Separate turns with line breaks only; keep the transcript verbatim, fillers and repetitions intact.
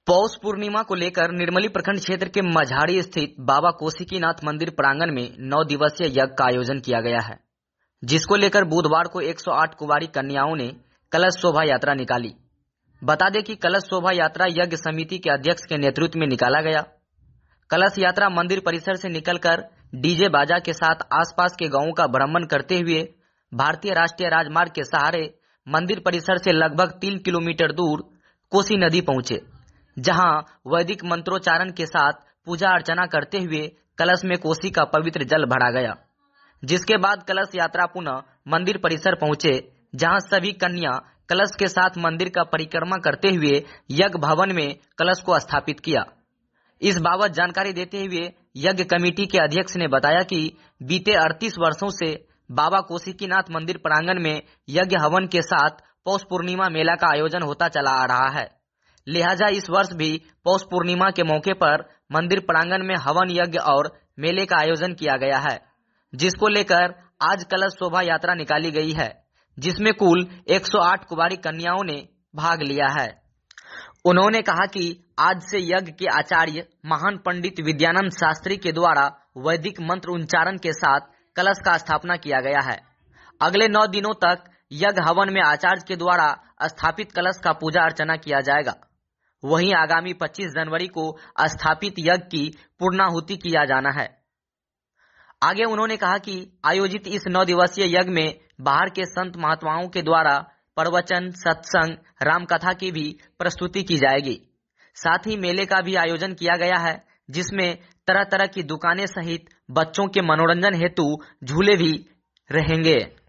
पौष पूर्णिमा को लेकर निर्मली प्रखंड क्षेत्र के मझाड़ी स्थित बाबा कौशिकीनाथ मंदिर प्रांगण में नौ दिवसीय यज्ञ का आयोजन किया गया है, जिसको लेकर बुधवार को एक सौ आठ कुंवारी कन्याओं ने कलश शोभा यात्रा निकाली। बता दें कि कलश शोभा यात्रा यज्ञ समिति के अध्यक्ष के नेतृत्व में निकाला गया। कलश यात्रा मंदिर परिसर से निकलकर डीजे बाजा के साथ आसपास के गांवों का भ्रमण करते हुए भारतीय राष्ट्रीय राजमार्ग के सहारे मंदिर परिसर से लगभग तीन किलोमीटर दूर कोसी नदी पहुंचे, जहां वैदिक मंत्रोच्चारण के साथ पूजा अर्चना करते हुए कलश में कोसी का पवित्र जल भरा गया। जिसके बाद कलश यात्रा पुनः मंदिर परिसर पहुंचे, जहां सभी कन्या कलश के साथ मंदिर का परिक्रमा करते हुए यज्ञ भवन में कलश को स्थापित किया। इस बाबत जानकारी देते हुए यज्ञ कमेटी के अध्यक्ष ने बताया कि बीते अड़तीस वर्षों से बाबा कौशिकीनाथ मंदिर प्रांगण में यज्ञ हवन के साथ पौष पूर्णिमा मेला का आयोजन होता चला आ रहा है। लिहाजा इस वर्ष भी पौष पूर्णिमा के मौके पर मंदिर प्रांगण में हवन यज्ञ और मेले का आयोजन किया गया है, जिसको लेकर आज कलश शोभा यात्रा निकाली गई है, जिसमें कुल एक सौ आठ कुंवारी कन्याओं ने भाग लिया है। उन्होंने कहा कि आज से यज्ञ के आचार्य महान पंडित विद्यानंद शास्त्री के द्वारा वैदिक मंत्र उच्चारण के साथ कलश का स्थापना किया गया है। अगले नौ दिनों तक यज्ञ हवन में आचार्य के द्वारा स्थापित कलश का पूजा अर्चना किया जाएगा। वहीं आगामी पच्चीस जनवरी को स्थापित यज्ञ की पूर्णाहुति किया जाना है। आगे उन्होंने कहा कि आयोजित इस नौ दिवसीय यज्ञ में बाहर के संत महात्माओं के द्वारा प्रवचन, सत्संग, रामकथा की भी प्रस्तुति की जाएगी। साथ ही मेले का भी आयोजन किया गया है, जिसमें तरह तरह की दुकानें सहित बच्चों के मनोरंजन हेतु झूले भी रहेंगे।